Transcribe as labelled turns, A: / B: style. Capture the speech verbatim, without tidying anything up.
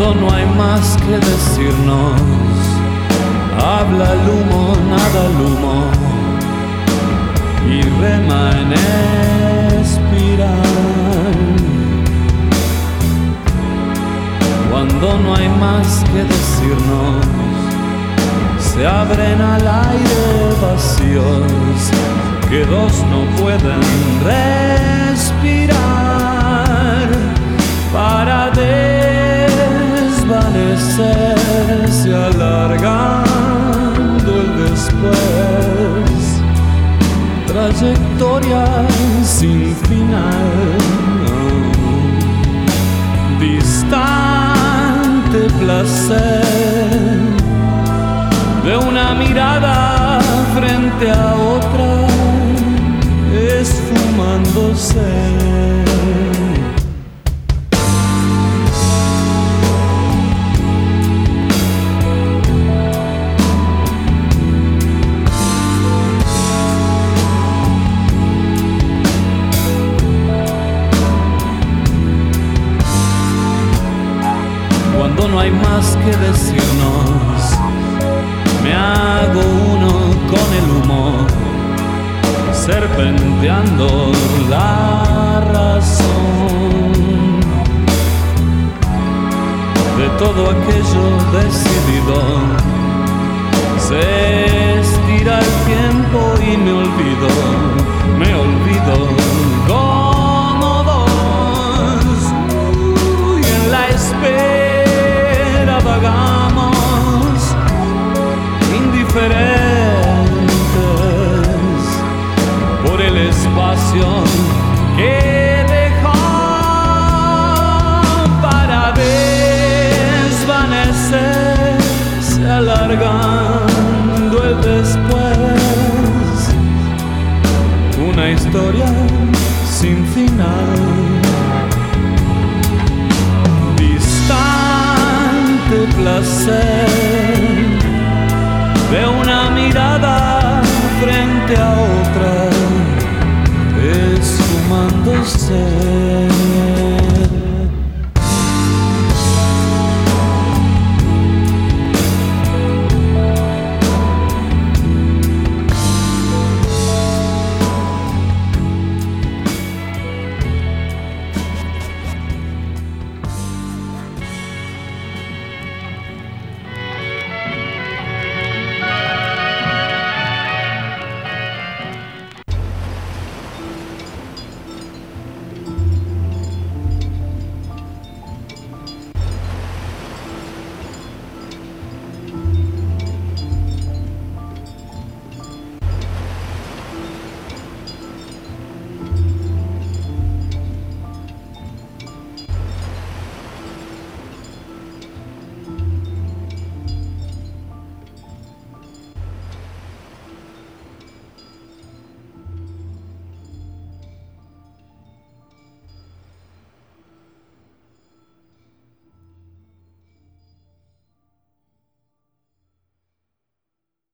A: Cuando no hay más que decirnos, habla el humo, nada el humo, y rema en espiral. Cuando no hay más que decirnos, se abren al aire vacíos que dos no pueden respirar, para desvanecerse alargando el después, trayectoria sin final, distante placer de una mirada frente a otra, esfumándose. Cuando no hay más que decirnos, me hago uno con el humo, serpenteando la razón de todo aquello decidido. Se estira el tiempo y me olvido